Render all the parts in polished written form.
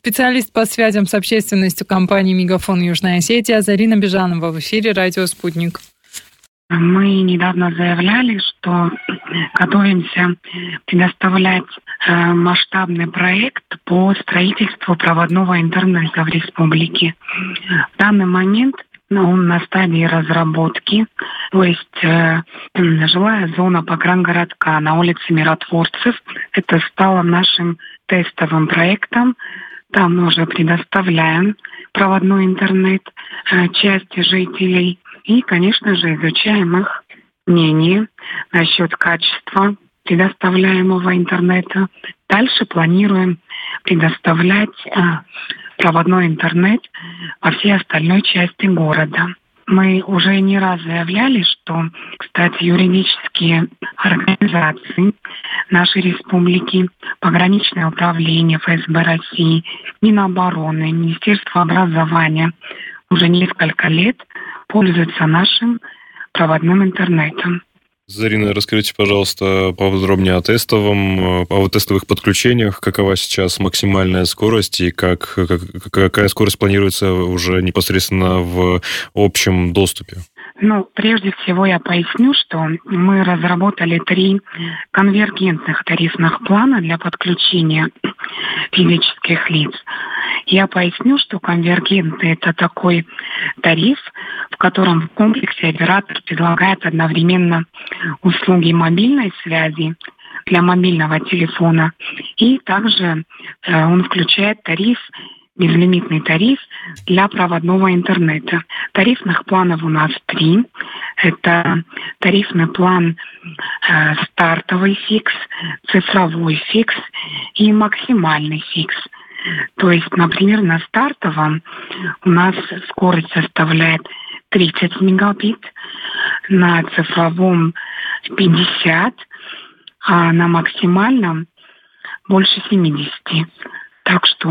специалист по связям с общественностью компании «Мегафон Южная Осетия» Зарина Бежанова в эфире «Радио Спутник». Мы недавно заявляли, что готовимся предоставлять масштабный проект по строительству проводного интернета в республике. В данный момент он на стадии разработки, то есть жилая зона погрангородка на улице Миротворцев. Это стало нашим тестовым проектом. Там мы уже предоставляем проводной интернет части жителей. И, конечно же, изучаем их мнение насчет качества предоставляемого интернета. Дальше планируем предоставлять проводной интернет во всей остальной части города. Мы уже не раз заявляли, что, кстати, юридические организации нашей республики, пограничное управление ФСБ России, Минобороны, Министерство образования уже несколько лет пользуются нашим проводным интернетом. Зарина, расскажите, пожалуйста, поподробнее о тестовых подключениях. Какова сейчас максимальная скорость и какая скорость планируется уже непосредственно в общем доступе? Прежде всего я поясню, что мы разработали 3 конвергентных тарифных плана для подключения физических лиц. Я поясню, что конвергентный – это такой тариф, в котором в комплексе оператор предлагает одновременно услуги мобильной связи для мобильного телефона, и также он включает безлимитный тариф для проводного интернета. Тарифных планов у нас 3. Это тарифный план стартовый фикс, цифровой фикс и максимальный фикс. То есть, например, на стартовом у нас скорость составляет 30 мегабит, на цифровом 50, а на максимальном больше 70. Так что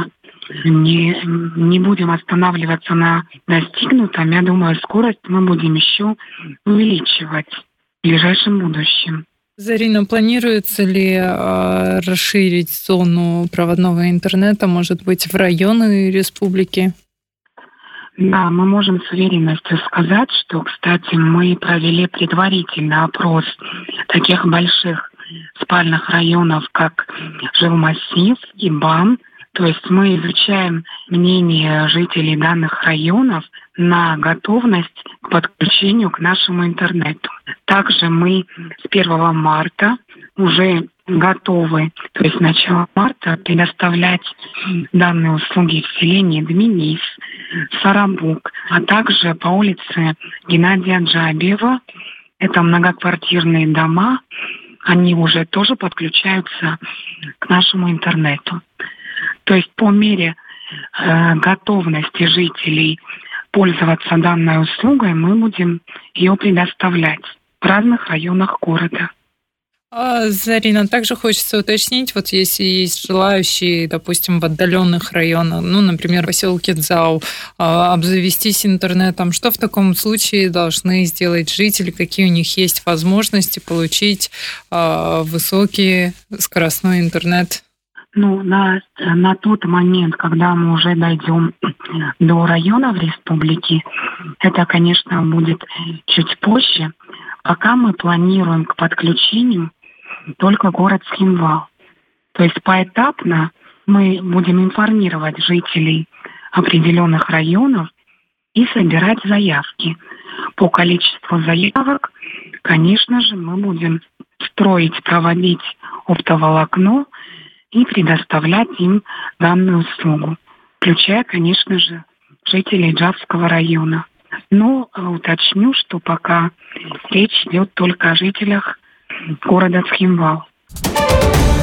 не будем останавливаться на достигнутом. Я думаю, скорость мы будем еще увеличивать в ближайшем будущем. Зарина, планируется ли расширить зону проводного интернета, может быть, в районы республики? Да, мы можем с уверенностью сказать, что, кстати, мы провели предварительный опрос таких больших спальных районов, как Жилмассив и БАМ. То есть мы изучаем мнение жителей данных районов на готовность к подключению к нашему интернету. Также мы с 1 марта уже готовы, то есть с начала марта, предоставлять данные услуги в селении Дминис, Сарабук, а также по улице Геннадия Джабиева. Это многоквартирные дома, они уже тоже подключаются к нашему интернету. То есть по мере готовности жителей пользоваться данной услугой мы будем ее предоставлять в разных районах города. Зарина, также хочется уточнить, если есть желающие, допустим, в отдаленных районах, например, в поселке Дзау, обзавестись интернетом, что в таком случае должны сделать жители, какие у них есть возможности получить высокий скоростной интернет? На тот момент, когда мы уже дойдем до районов республики, это, конечно, будет чуть позже. Пока мы планируем к подключению только город Схимвал. То есть поэтапно мы будем информировать жителей определенных районов и собирать заявки. По количеству заявок, конечно же, мы будем проводить оптоволокно и предоставлять им данную услугу, включая, конечно же, жителей Джавского района. Но уточню, что пока речь идет только о жителях города Схимвал.